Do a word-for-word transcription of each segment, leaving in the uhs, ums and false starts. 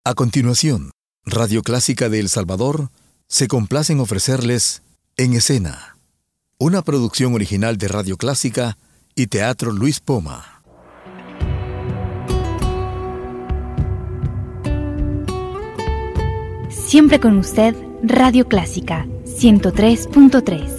A continuación, Radio Clásica de El Salvador se complace en ofrecerles En Escena, una producción original de Radio Clásica y Teatro Luis Poma. Siempre con usted, Radio Clásica, ciento tres punto tres.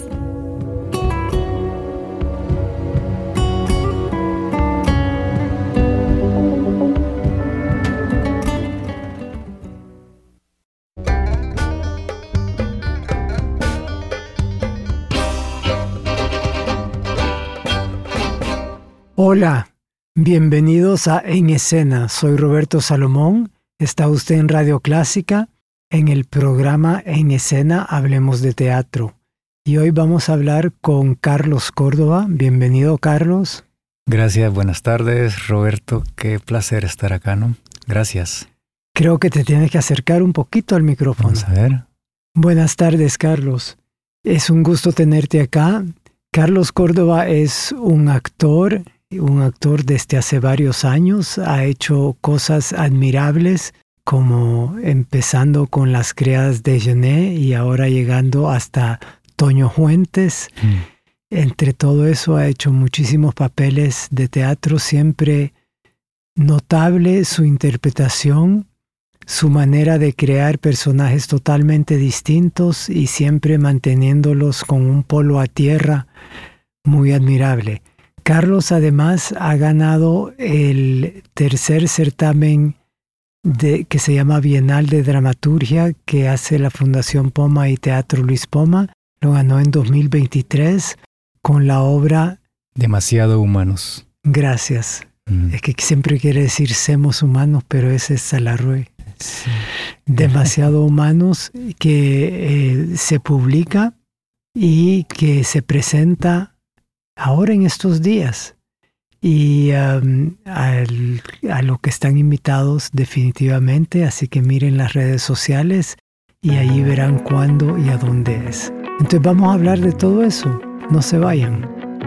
Hola, bienvenidos a En Escena. Soy Roberto Salomón. Está usted en Radio Clásica, en el programa En Escena Hablemos de Teatro. Y hoy vamos a hablar con Carlos Córdoba. Bienvenido, Carlos. Gracias, buenas tardes, Roberto. Qué placer estar acá, ¿no? Gracias. Creo que te tienes que acercar un poquito al micrófono. Vamos a ver. Buenas tardes, Carlos. Es un gusto tenerte acá. Carlos Córdoba es un actor, un actor desde hace varios años. Ha hecho cosas admirables, como empezando con Las Criadas de Genet y ahora llegando hasta Toño Fuentes. Mm. Entre todo eso ha hecho muchísimos papeles de teatro, siempre notable su interpretación, su manera de crear personajes totalmente distintos y siempre manteniéndolos con un polo a tierra muy admirable. Carlos además ha ganado el tercer certamen de, que se llama Bienal de Dramaturgia que hace la Fundación Poma y Teatro Luis Poma. Lo ganó en dos mil veintitrés con la obra Demasiado Humanos. Gracias. Mm. Es que siempre quiere decir Semos Humanos, pero ese es Salarrué. Sí. Demasiado Humanos, que eh, se publica y que se presenta ahora en estos días. Y um, al, a lo que están invitados definitivamente, así que miren las redes sociales y ahí verán cuándo y a dónde es. Entonces vamos a hablar de todo eso. No se vayan.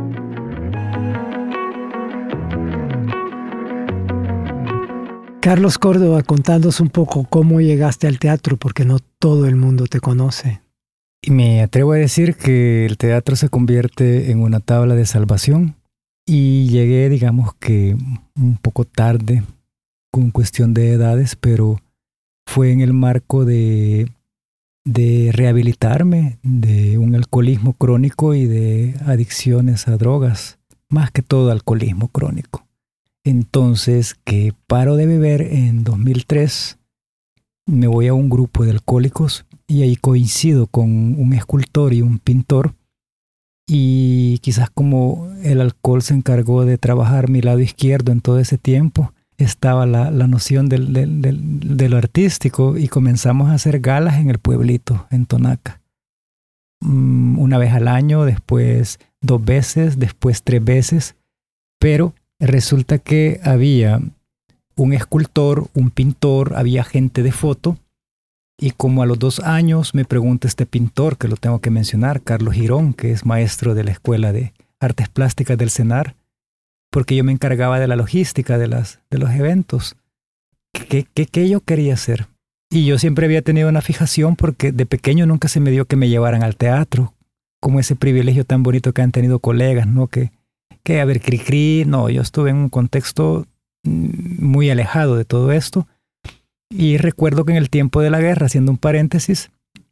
Carlos Córdoba, contándonos un poco cómo llegaste al teatro, porque no todo el mundo te conoce. Y me atrevo a decir que el teatro se convierte en una tabla de salvación y llegué, digamos que un poco tarde con cuestión de edades, pero fue en el marco de, de rehabilitarme de un alcoholismo crónico y de adicciones a drogas, más que todo alcoholismo crónico. Entonces, que paro de beber en dos mil tres, me voy a un grupo de alcohólicos y ahí coincido con un escultor y un pintor. Y quizás como el alcohol se encargó de trabajar mi lado izquierdo en todo ese tiempo, estaba la, la noción del, del, del, de lo artístico y comenzamos a hacer galas en el pueblito, en Tonaca. Um, una vez al año, después dos veces, después tres veces, pero resulta que había un escultor, un pintor, había gente de foto y como a los dos años me pregunta este pintor, que lo tengo que mencionar, Carlos Girón, que es maestro de la Escuela de Artes Plásticas del CENAR, porque yo me encargaba de la logística de, las, de los eventos. ¿Qué, qué, qué yo quería hacer? Y yo siempre había tenido una fijación porque de pequeño nunca se me dio que me llevaran al teatro, como ese privilegio tan bonito que han tenido colegas, ¿no? Que que a ver, cri cri, no, yo estuve en un contexto muy alejado de todo esto y recuerdo que en el tiempo de la guerra, haciendo un paréntesis,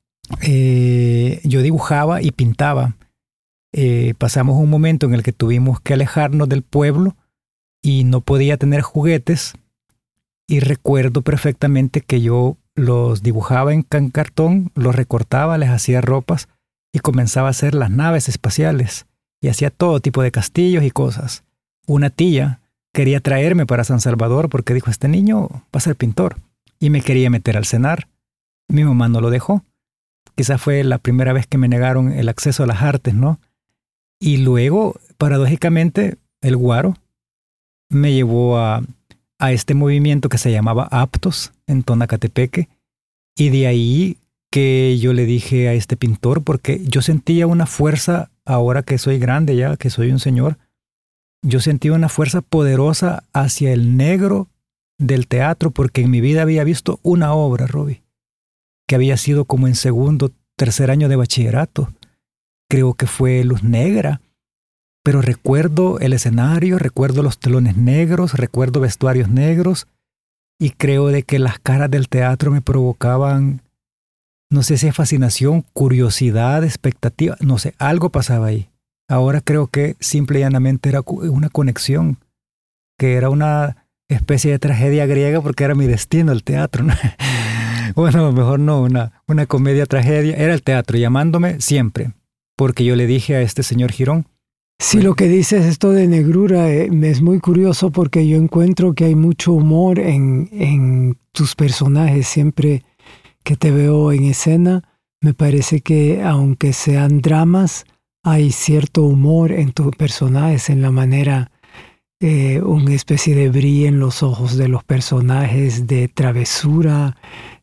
eh, yo dibujaba y pintaba. Eh, pasamos un momento en el que tuvimos que alejarnos del pueblo y no podía tener juguetes y recuerdo perfectamente que yo los dibujaba en cartón, los recortaba, les hacía ropas y comenzaba a hacer las naves espaciales. Y hacía todo tipo de castillos y cosas. Una tía quería traerme para San Salvador porque dijo, este niño va a ser pintor. Y me quería meter al CENAR. Mi mamá no lo dejó. Quizás fue la primera vez que me negaron el acceso a las artes, ¿no? Y luego, paradójicamente, el Guaro me llevó a, a este movimiento que se llamaba Aptos en Tonacatepeque. Y de ahí que yo le dije a este pintor, porque yo sentía una fuerza. Ahora que soy grande ya, que soy un señor, yo sentí una fuerza poderosa hacia el negro del teatro porque en mi vida había visto una obra, Robbie, que había sido como en segundo, tercer año de bachillerato. Creo que fue Luz Negra, pero recuerdo el escenario, recuerdo los telones negros, recuerdo vestuarios negros y creo de que las caras del teatro me provocaban, no sé si es fascinación, curiosidad, expectativa, no sé, algo pasaba ahí. Ahora creo que simple y llanamente era una conexión, que era una especie de tragedia griega porque era mi destino el teatro, ¿no? Bueno, mejor no, una, una comedia tragedia. Era el teatro llamándome siempre, porque yo le dije a este señor Girón. Sí, lo que dices esto de negrura eh, me es muy curioso porque yo encuentro que hay mucho humor en, en tus personajes. Siempre que te veo en escena, me parece que aunque sean dramas, hay cierto humor en tus personajes, en la manera, eh, una especie de brillo en los ojos de los personajes, de travesura,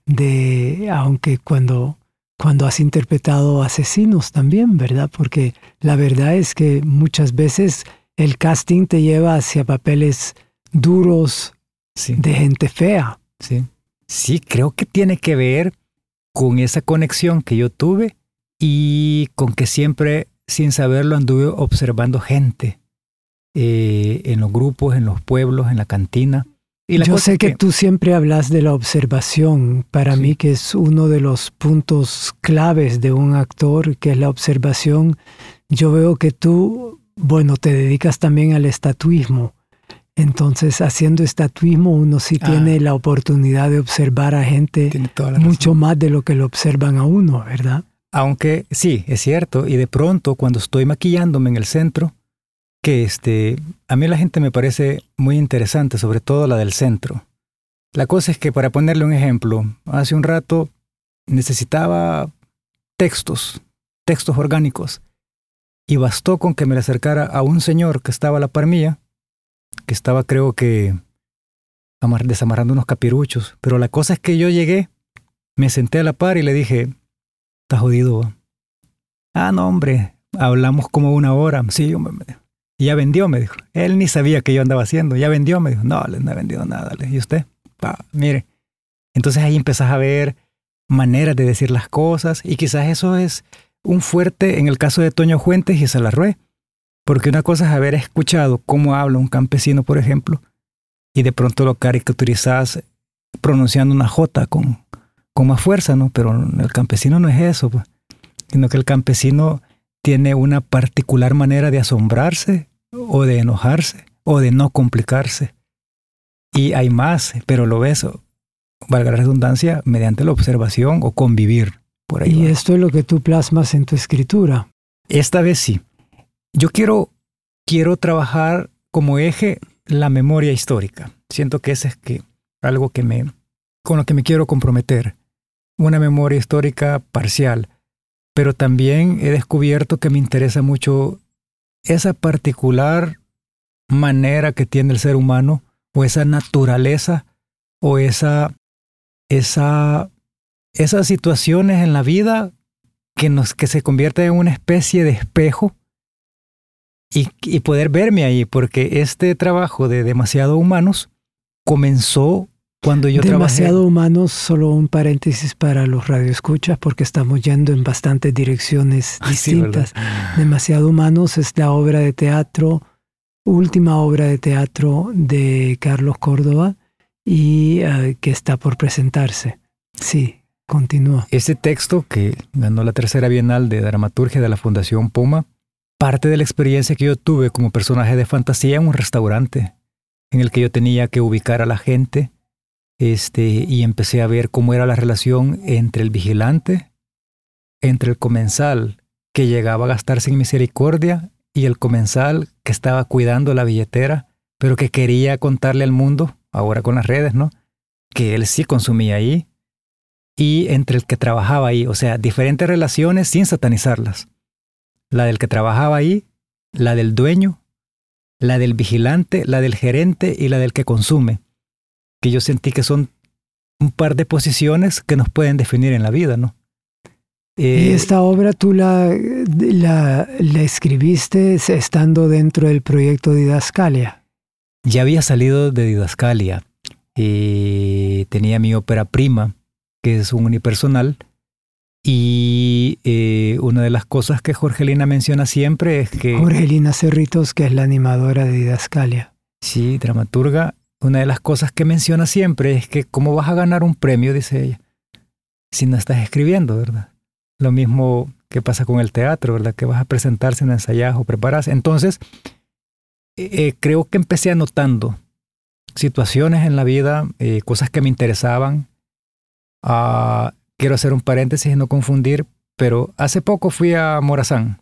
de aunque cuando, cuando has interpretado asesinos también, ¿verdad? Porque la verdad es que muchas veces el casting te lleva hacia papeles duros, sí, de gente fea. Sí. Sí, creo que tiene que ver con esa conexión que yo tuve y con que siempre, sin saberlo, anduve observando gente eh, en los grupos, en los pueblos, en la cantina. Y la yo cosa sé que, que tú siempre hablas de la observación. Para sí. mí que es uno de los puntos claves de un actor, que es la observación. Yo veo que tú, bueno, te dedicas también al estatuismo. Entonces, haciendo estatuismo, uno sí ah, tiene la oportunidad de observar a gente mucho más de lo que lo observan a uno, ¿verdad? Aunque sí, es cierto. Y de pronto, cuando estoy maquillándome en el centro, que este, a mí la gente me parece muy interesante, sobre todo la del centro. La cosa es que, para ponerle un ejemplo, hace un rato necesitaba textos, textos orgánicos, y bastó con que me le acercara a un señor que estaba a la par mía, que estaba, creo que, amar- desamarrando unos capiruchos. Pero la cosa es que yo llegué, me senté a la par y le dije, ¿estás jodido, va? Ah, no, hombre, hablamos como una hora. Sí, hombre, me dijo. Y ya vendió, me dijo. Él ni sabía qué yo andaba haciendo. Ya vendió, me dijo. No, no he vendido nada. ¿Y usted? Pa, mire. Entonces ahí empezás a ver maneras de decir las cosas, y quizás eso es un fuerte en el caso de Toño Fuentes y Salarrué. Porque una cosa es haber escuchado cómo habla un campesino, por ejemplo, y de pronto lo caricaturizás pronunciando una J con, con más fuerza, ¿no? Pero el campesino no es eso, pues, sino que el campesino tiene una particular manera de asombrarse o de enojarse o de no complicarse. Y hay más, pero lo ves, valga la redundancia, mediante la observación o convivir. Por ahí y va. Esto es lo que tú plasmas en tu escritura. Esta vez sí. Yo quiero, quiero trabajar como eje la memoria histórica. Siento que ese es que, algo que me, con lo que me quiero comprometer. Una memoria histórica parcial. Pero también he descubierto que me interesa mucho esa particular manera que tiene el ser humano, o esa naturaleza, o esa, esa, esas situaciones en la vida que, nos, que se convierten en una especie de espejo, y, y poder verme ahí, porque este trabajo de Demasiado Humanos comenzó cuando yo Demasiado trabajé. Humanos, solo un paréntesis para los radioescuchas, porque estamos yendo en bastantes direcciones distintas. Sí, Demasiado Humanos es la obra de teatro, última obra de teatro de Carlos Córdoba, y uh, que está por presentarse. Sí, continúa. Ese texto, que ganó la tercera Bienal de Dramaturgia de la Fundación Puma, parte de la experiencia que yo tuve como personaje de fantasía en un restaurante, en el que yo tenía que ubicar a la gente. Este, y empecé a ver cómo era la relación entre el vigilante, entre el comensal que llegaba a gastar sin misericordia, y el comensal que estaba cuidando la billetera, pero que quería contarle al mundo, ahora con las redes, ¿no?, que él sí consumía ahí, y entre el que trabajaba ahí. O sea, diferentes relaciones sin satanizarlas. La del que trabajaba ahí, la del dueño, la del vigilante, la del gerente y la del que consume. Que yo sentí que son un par de posiciones que nos pueden definir en la vida, ¿no? Eh, ¿Y esta obra tú la, la, la escribiste estando dentro del proyecto Didascalia? Ya había salido de Didascalia. eh, tenía mi ópera prima, que es un unipersonal, y eh, una de las cosas que Jorgelina menciona siempre es que... Jorgelina Cerritos, que es la animadora de Didascalia. Sí, dramaturga. Una de las cosas que menciona siempre es que ¿cómo vas a ganar un premio?, dice ella, si no estás escribiendo, ¿verdad? Lo mismo que pasa con el teatro, ¿verdad? Que vas a presentarse en ensayar o prepararse. Entonces, eh, creo que empecé anotando situaciones en la vida, eh, cosas que me interesaban. Uh, quiero hacer un paréntesis y no confundir, pero hace poco fui a Morazán,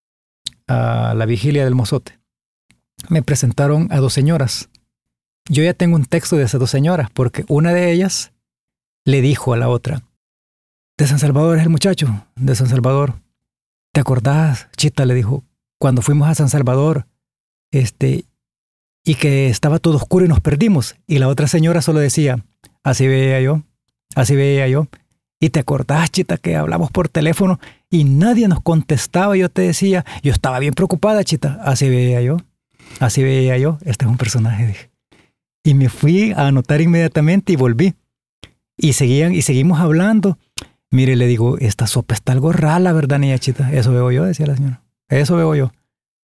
a la vigilia del Mozote. Me presentaron a dos señoras. Yo ya tengo un texto de esas dos señoras, porque una de ellas le dijo a la otra, de San Salvador es el muchacho, de San Salvador. ¿Te acordás, Chita? Le dijo, cuando fuimos a San Salvador, este, y que estaba todo oscuro y nos perdimos. Y la otra señora solo decía, así veía yo, así veía yo. ¿Y te acordás, Chita, que hablamos por teléfono y nadie nos contestaba? Yo te decía, yo estaba bien preocupada, Chita, así veía yo, así veía yo. Este es un personaje, dije. Y me fui a anotar inmediatamente y volví. Y seguían, y seguimos hablando. Mire, le digo, esta sopa está algo rara, ¿verdad, niña Chita? Eso veo yo, decía la señora. Eso veo yo.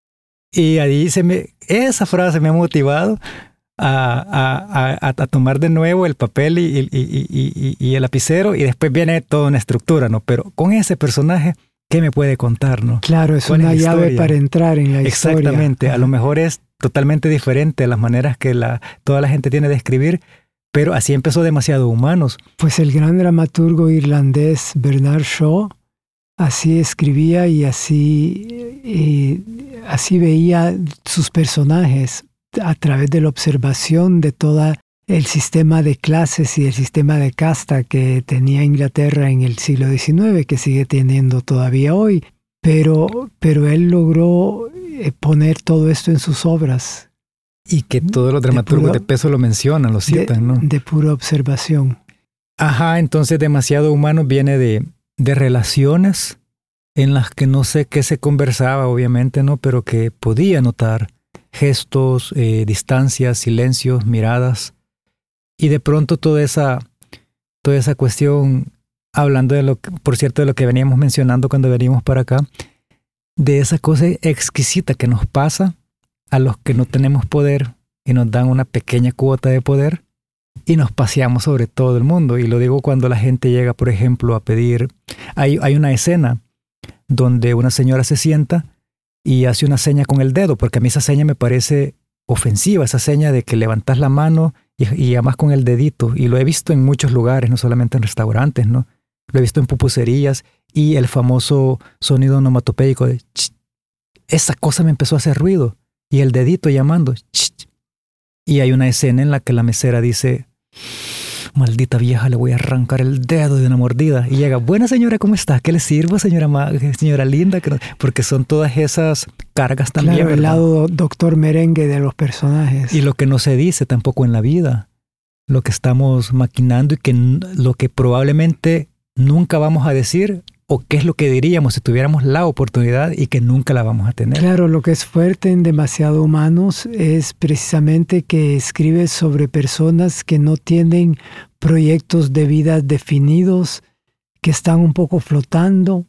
Y ahí se me, esa frase me ha motivado a, a, a, a tomar de nuevo el papel y, y, y, y, y el lapicero, y después viene toda una estructura, ¿no? Pero con ese personaje, ¿qué me puede contar, no? Claro, es una es llave para entrar en la historia. Exactamente. A lo mejor es totalmente diferente a las maneras que la, toda la gente tiene de escribir, pero así empezó Demasiado Humanos. Pues el gran dramaturgo irlandés Bernard Shaw así escribía y así, y así veía sus personajes a través de la observación de todo el sistema de clases y el sistema de casta que tenía Inglaterra en el siglo diecinueve, que sigue teniendo todavía hoy. Pero, pero él logró poner todo esto en sus obras. Y que todos los dramaturgos de, puro, de peso lo mencionan, lo citan, de, ¿no? De pura observación. Ajá, entonces Demasiado Humano viene de, de relaciones en las que no sé qué se conversaba, obviamente, ¿no? Pero que podía notar gestos, eh, distancias, silencios, miradas. Y de pronto toda esa, toda esa cuestión, hablando de lo que, por cierto, de lo que veníamos mencionando cuando veníamos para acá, de esa cosa exquisita que nos pasa a los que no tenemos poder y nos dan una pequeña cuota de poder y nos paseamos sobre todo el mundo. Y lo digo cuando la gente llega, por ejemplo, a pedir... Hay, hay una escena donde una señora se sienta y hace una seña con el dedo, porque a mí esa seña me parece ofensiva, esa seña de que levantas la mano y, y llamas con el dedito. Y lo he visto en muchos lugares, no solamente en restaurantes, ¿no? Lo he visto en pupuserías y el famoso sonido onomatopeico de ch. Esa cosa me empezó a hacer ruido. Y el dedito llamando. Ch. Y hay una escena en la que la mesera dice, maldita vieja, le voy a arrancar el dedo de una mordida. Y llega, buena señora, ¿cómo está? ¿Qué le sirvo, señora, ma señora linda? Porque son todas esas cargas también. Claro, el ¿verdad? lado doctor merengue de los personajes. Y lo que no se dice tampoco en la vida. Lo que estamos maquinando y que lo que probablemente nunca vamos a decir, o qué es lo que diríamos si tuviéramos la oportunidad y que nunca la vamos a tener. Claro, lo que es fuerte en Demasiado Humanos es precisamente que escribe sobre personas que no tienen proyectos de vida definidos, que están un poco flotando,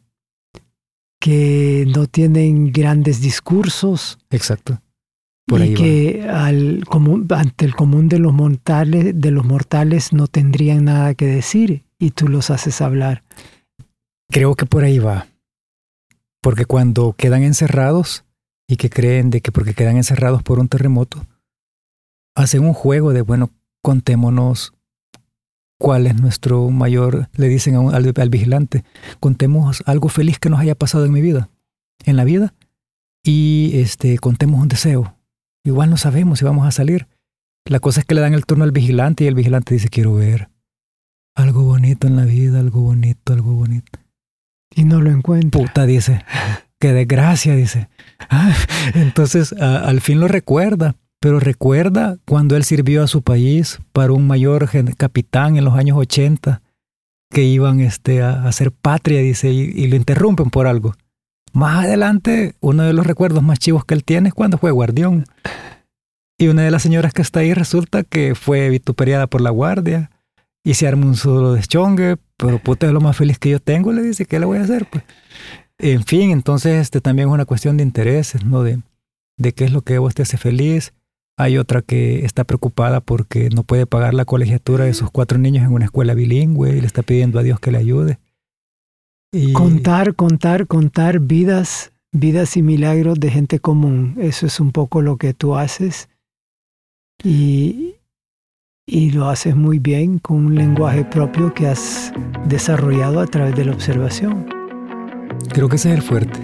que no tienen grandes discursos. Exacto. Por y ahí que al común, ante el común de los mortales, de los mortales no tendrían nada que decir y tú los haces hablar. Creo que por ahí va. Porque cuando quedan encerrados y que creen de que porque quedan encerrados por un terremoto, hacen un juego de, bueno, contémonos cuál es nuestro mayor, le dicen a un, al, al vigilante, contemos algo feliz que nos haya pasado en mi vida, en la vida, y este, contemos un deseo. Igual no sabemos si vamos a salir. La cosa es que le dan el turno al vigilante y el vigilante dice, quiero ver algo bonito en la vida, algo bonito, algo bonito. Y no lo encuentra. Puta, dice. Qué desgracia, dice. Ah, entonces, a, al fin lo recuerda. Pero recuerda cuando él sirvió a su país para un mayor capitán en los años ochenta, que iban este, a, a hacer patria, dice, y, y lo interrumpen por algo. Más adelante, uno de los recuerdos más chivos que él tiene es cuando fue guardián. Y una de las señoras que está ahí resulta que fue vituperiada por la guardia y se arma un solo deschongue, pero puta, es lo más feliz que yo tengo, le dice, ¿qué le voy a hacer? Pues, en fin, entonces este también es una cuestión de intereses, ¿no? De, de qué es lo que a vos te hace feliz. Hay otra que está preocupada porque no puede pagar la colegiatura de sus cuatro niños en una escuela bilingüe y le está pidiendo a Dios que le ayude. Y... Contar, contar, contar vidas, vidas y milagros de gente común. Eso es un poco lo que tú haces. Y, y lo haces muy bien con un lenguaje propio que has desarrollado a través de la observación. Creo que ese es el fuerte.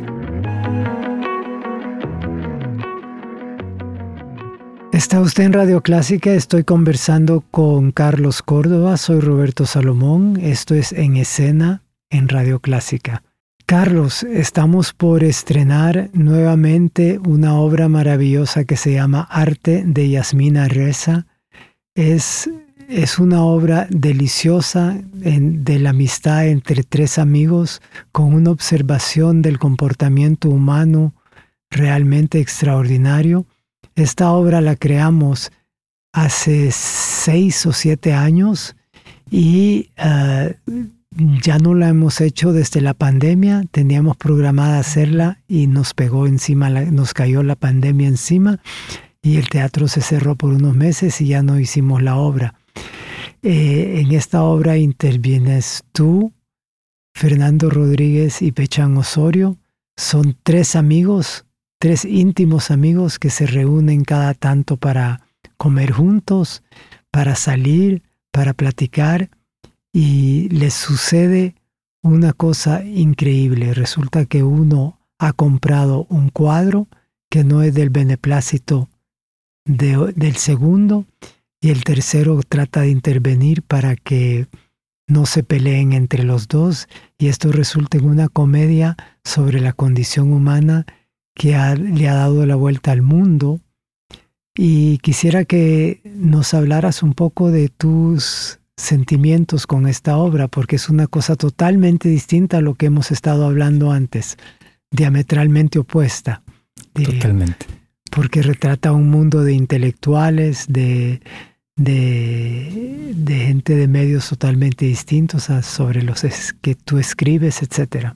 Está usted en Radio Clásica, estoy conversando con Carlos Córdoba, soy Roberto Salomón, esto es En Escena en Radio Clásica. Carlos, estamos por estrenar nuevamente una obra maravillosa que se llama Arte de Yasmina Reza. Es, es una obra deliciosa en, de la amistad entre tres amigos con una observación del comportamiento humano realmente extraordinario. Esta obra la creamos hace seis o siete años y uh, ya no la hemos hecho desde la pandemia. Teníamos programada hacerla y nos pegó encima, la, nos cayó la pandemia encima y el teatro se cerró por unos meses y ya no hicimos la obra. Eh, en esta obra intervienes tú, Fernando Rodríguez y Pechan Osorio. Son tres amigos, tres íntimos amigos que se reúnen cada tanto para comer juntos, para salir, para platicar, y les sucede una cosa increíble. Resulta que uno ha comprado un cuadro que no es del beneplácito de, del segundo, y el tercero trata de intervenir para que no se peleen entre los dos, y esto resulta en una comedia sobre la condición humana que ha, le ha dado la vuelta al mundo. Y quisiera que nos hablaras un poco de tus sentimientos con esta obra, porque es una cosa totalmente distinta a lo que hemos estado hablando antes, diametralmente opuesta. Totalmente. Eh, porque retrata un mundo de intelectuales, de, de, de gente de medios totalmente distintos a sobre los es, que tú escribes, etcétera.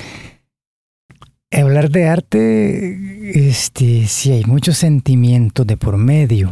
Hablar de arte, este, sí hay muchos sentimientos de por medio.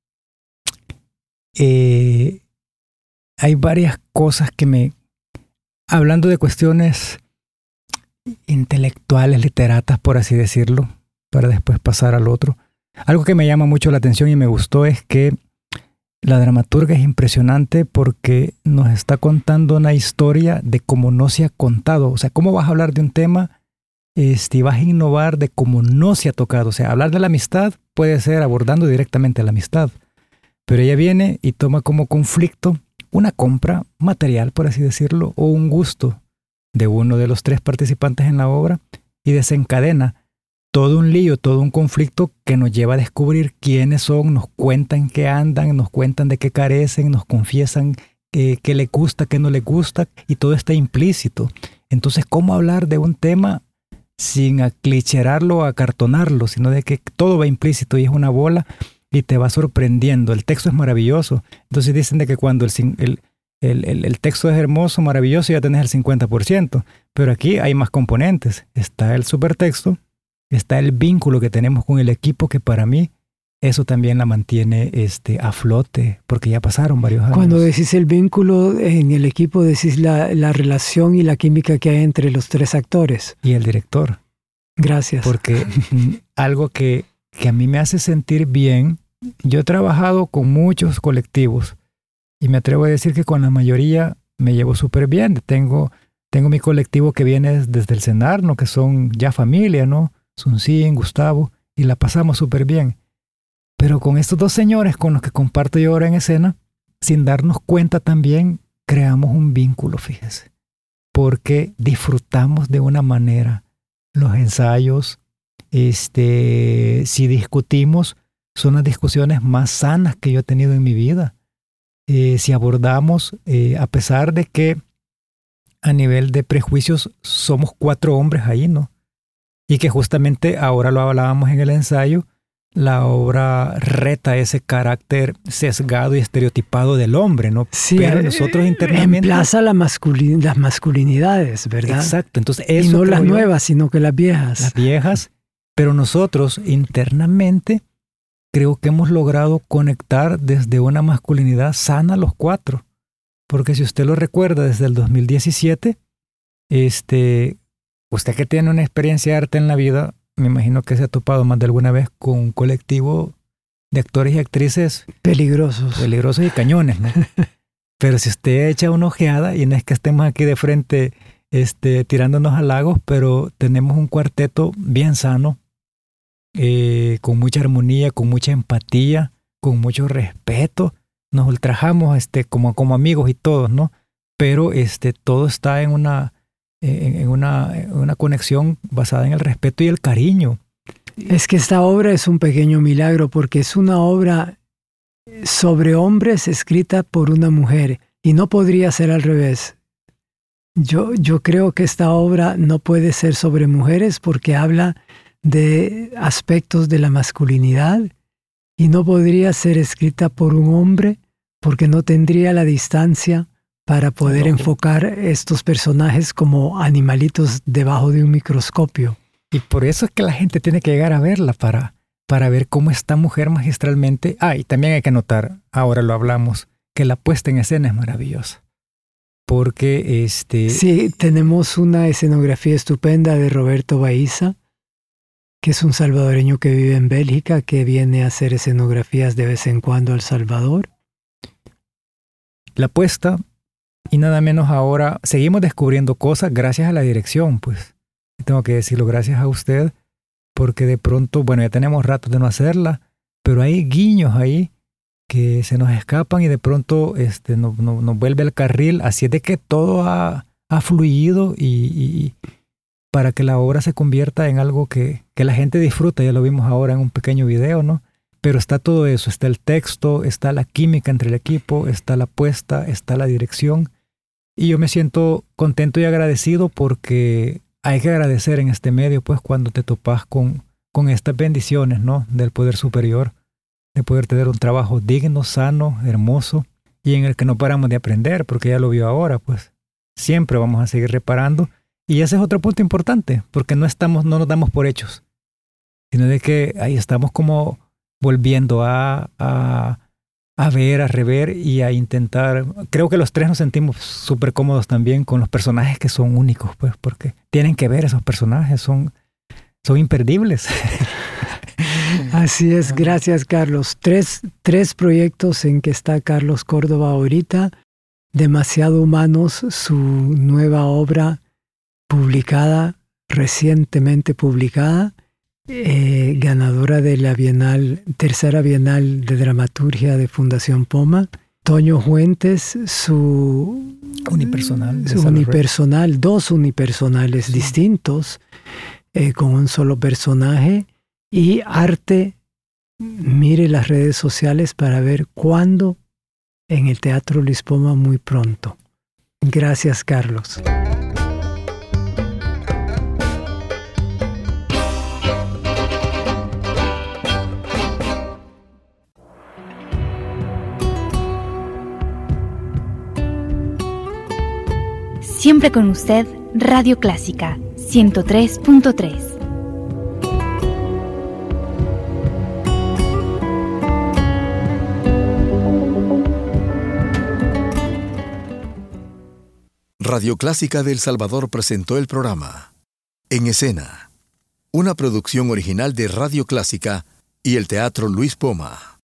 Eh, hay varias cosas que me... Hablando de cuestiones intelectuales, literatas, por así decirlo, para después pasar al otro. Algo que me llama mucho la atención y me gustó es que la dramaturga es impresionante porque nos está contando una historia de cómo no se ha contado. O sea, ¿cómo vas a hablar de un tema este, y vas a innovar de cómo no se ha tocado? O sea, hablar de la amistad puede ser abordando directamente la amistad. Pero ella viene y toma como conflicto una compra material, por así decirlo, o un gusto de uno de los tres participantes en la obra y desencadena todo un lío, todo un conflicto que nos lleva a descubrir quiénes son, nos cuentan qué andan, nos cuentan de qué carecen, nos confiesan eh, qué les gusta, qué no les gusta, y todo está implícito. Entonces, ¿cómo hablar de un tema sin aclicherarlo o acartonarlo, sino de que todo va implícito y es una bola y te va sorprendiendo? El texto es maravilloso. Entonces dicen de que cuando el, el, el, el, el texto es hermoso, maravilloso, ya tenés el cincuenta por ciento. Pero aquí hay más componentes. Está el supertexto, está el vínculo que tenemos con el equipo, que para mí eso también la mantiene este, a flote, porque ya pasaron varios años. Cuando decís el vínculo en el equipo, decís la, la relación y la química que hay entre los tres actores. Y el director. Gracias. Porque algo que, que a mí me hace sentir bien, yo he trabajado con muchos colectivos y me atrevo a decir que con la mayoría me llevo súper bien. Tengo, tengo mi colectivo que viene desde el CENAR, ¿no? Que son ya familia, ¿no? Suncín, Gustavo, y la pasamos súper bien. Pero con estos dos señores con los que comparto yo ahora en escena, sin darnos cuenta también, creamos un vínculo, fíjese. Porque disfrutamos de una manera los ensayos. Este, si discutimos, son las discusiones más sanas que yo he tenido en mi vida. Eh, si abordamos, eh, a pesar de que a nivel de prejuicios somos cuatro hombres ahí, ¿no? Y que justamente ahora lo hablábamos en el ensayo, la obra reta ese carácter sesgado y estereotipado del hombre, ¿no? Sí, pero nosotros internamente... Reemplaza la masculin- las masculinidades, ¿verdad? Exacto. Entonces, eso y no las yo, nuevas, sino que las viejas. Las viejas, pero nosotros internamente creo que hemos logrado conectar desde una masculinidad sana los cuatro. Porque si usted lo recuerda, desde el dos mil diecisiete, este, usted que tiene una experiencia de arte en la vida, me imagino que se ha topado más de alguna vez con un colectivo de actores y actrices peligrosos. Peligrosos y cañones, ¿no? Pero si usted echa una ojeada, y no es que estemos aquí de frente este, tirándonos halagos, pero tenemos un cuarteto bien sano, eh, con mucha armonía, con mucha empatía, con mucho respeto. Nos ultrajamos este, como, como amigos y todos, ¿no? Pero este, todo está en una... En una, en una conexión basada en el respeto y el cariño. Es que esta obra es un pequeño milagro porque es una obra sobre hombres escrita por una mujer y no podría ser al revés. Yo, yo creo que esta obra no puede ser sobre mujeres porque habla de aspectos de la masculinidad y no podría ser escrita por un hombre porque no tendría la distancia para poder enfocar estos personajes como animalitos debajo de un microscopio. Y por eso es que la gente tiene que llegar a verla para, para ver cómo esta mujer magistralmente... Ah, y también hay que notar, ahora lo hablamos, que la puesta en escena es maravillosa. Porque este... Sí, tenemos una escenografía estupenda de Roberto Baiza, que es un salvadoreño que vive en Bélgica, que viene a hacer escenografías de vez en cuando a El Salvador. La puesta... Y nada menos ahora seguimos descubriendo cosas gracias a la dirección, pues. Tengo que decirlo, gracias a usted, porque de pronto, bueno, ya tenemos rato de no hacerla, pero hay guiños ahí que se nos escapan y de pronto este, nos no, no vuelve al carril. Así es de que todo ha, ha fluido y, y para que la obra se convierta en algo que, que la gente disfruta. Ya lo vimos ahora en un pequeño video, ¿no? Pero está todo eso, está el texto, está la química entre el equipo, está la puesta, está la dirección. Y yo me siento contento y agradecido porque hay que agradecer en este medio, pues, cuando te topas con, con estas bendiciones, ¿no? Del poder superior, de poder tener un trabajo digno, sano, hermoso, y en el que no paramos de aprender, porque ya lo vio ahora, pues. Siempre vamos a seguir reparando. Y ese es otro punto importante, porque no estamos, no nos damos por hechos, sino de que ahí estamos como volviendo a... a a ver, a rever y a intentar. Creo que los tres nos sentimos súper cómodos también con los personajes que son únicos, pues, porque tienen que ver esos personajes, son, son imperdibles. Así es, gracias Carlos. Tres, tres proyectos en que está Carlos Córdoba ahorita. Demasiado Humanos, su nueva obra publicada, recientemente publicada. Eh, ganadora de la Bienal, tercera Bienal de Dramaturgia de Fundación Poma. Toño Fuentes, su unipersonal, su unipersonal, dos unipersonales sí. distintos, eh, con un solo personaje. Y arte, mire las redes sociales para ver cuándo en el Teatro Luis Poma muy pronto. Gracias, Carlos. Siempre con usted, Radio Clásica, ciento tres punto tres. Radio Clásica de El Salvador presentó el programa En Escena, una producción original de Radio Clásica y el Teatro Luis Poma.